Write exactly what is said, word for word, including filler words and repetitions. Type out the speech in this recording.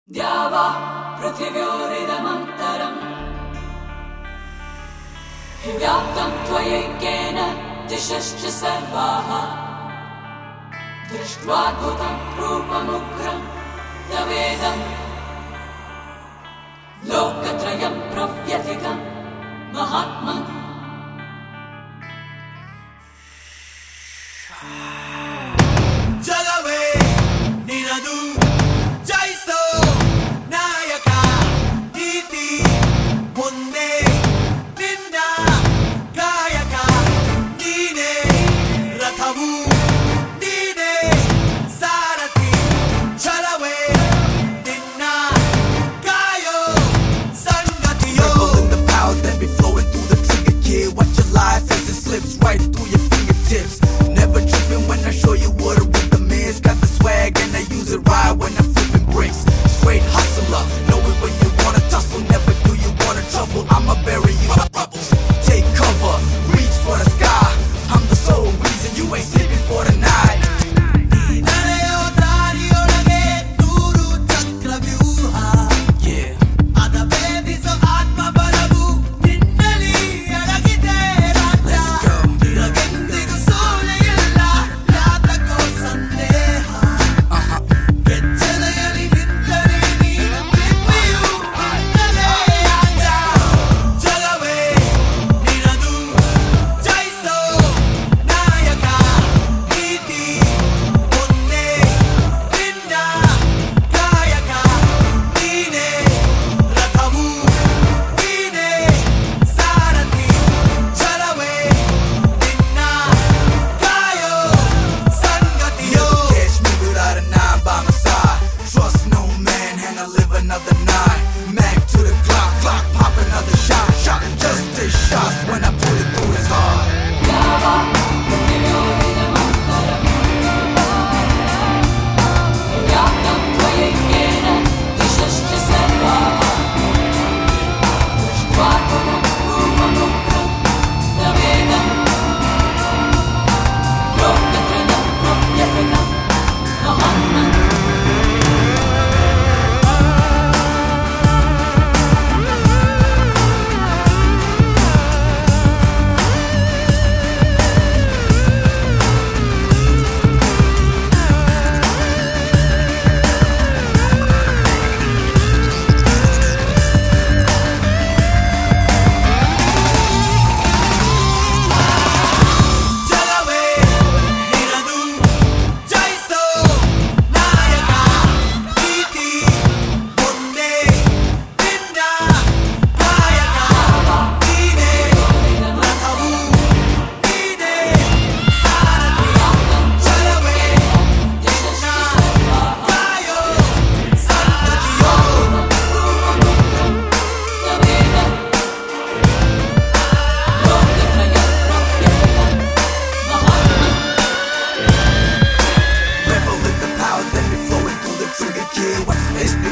द्यावा पृथिव्योरिदमन्तरम् हि व्याप्तं त्वयैकेन दिशश्च सर्वाः दृष्ट्वाद्भुतं रूपमुग्रं तवेदम् लोकत्रयं प्रव्यथितं महात्मन् ಜಗವೇ ನಿನದು ಜಯಿಸೋ ನಾಯಕ ನೀತಿ ಮುಂದೆ ನಿನ್ನ ಕಾಯಕ ನೀನೇ ರಥವು ನೀನೇ ಸಾರಥಿ ಛಲವೇ ನಿನ್ನ ಕಾಯೋ ಸಂಗತಿಯೋ Revel in the power that be flowing through the trigger, kid. Watch your life as it slips right through your fingertips. Never tripping when I show you what a rhythm is. Got the swag and I use it right when I'm flipping bricks. Straight hustler, know it when you wanna tussle. Never do you wanna trouble. I'ma bury you in bubbles. Take cover, reach for the sky. I'm the sole reason you ain't sleeping for the night. ನಡೆಯೋ ದಾರಿಯೊಳಗೆ ನೂರು ಚಕ್ರವ್ಯೂಹ Yeah. ಅದ ಭೇದಿಸೋ ಆತ್ಮಬಲವು ನಿನ್ನಲ್ಲಿ ಅಡಗಿದೆ ರಾಜ Let's go. ನಿನಗೆಂದಿಗೂ ಸೋಲೆಯಿಲ್ಲ ಯಾತಕೋ ಸಂದೇಹ ಕೆಚ್ಚೆದೆಯಲ್ಲಿ ನಿಂತರೆ ನೀನು ಪ್ರೀತಿಯು ನಿನ್ನದೇ ಆಟ ಜಗವೇ ನಿನದು ಜಯಿಸೋ ನಾಯಕ ನೀತಿ ಮುಂದೆ ನಿನ್ನ ಕಾಯಕ ನೀನೇ ರಥವು ನೀನೇ ಸಾರಥಿ ಛಲವೇ ನಿನ್ನ ಕಾಯೋ ಸಂಗತಿಯೋ Catch me without a nine by my side. Trust no man, and I live another nine. Mac to the clock, clock pop another shot, shot. Justice shots when I put it through his heart. द्यावा पृथिव्योरिदमन्तरम् हि व्याप्तं त्वयैकेन दिशश्च सर्वाः दृष्ट्वाद्भुतं रूपमुग्रं तवेदम् लोकत्रयं प्रव्यथितं महात्मन् ಜಗವೇ ನಿನದು ಜಯಿಸೋ ನಾಯಕ ನೀತಿ ಮುಂದೆ ನಿನ್ನ ಕಾಯಕ ನೀನೇ ರಥವು ನೀನೇ ಸಾರಥಿ ಛಲವೇ ನಿನ್ನ ಕಾಯೋ ಸಂಗತಿಯೋ Revel in the power that be flowing through the trigger, kid. Watch this.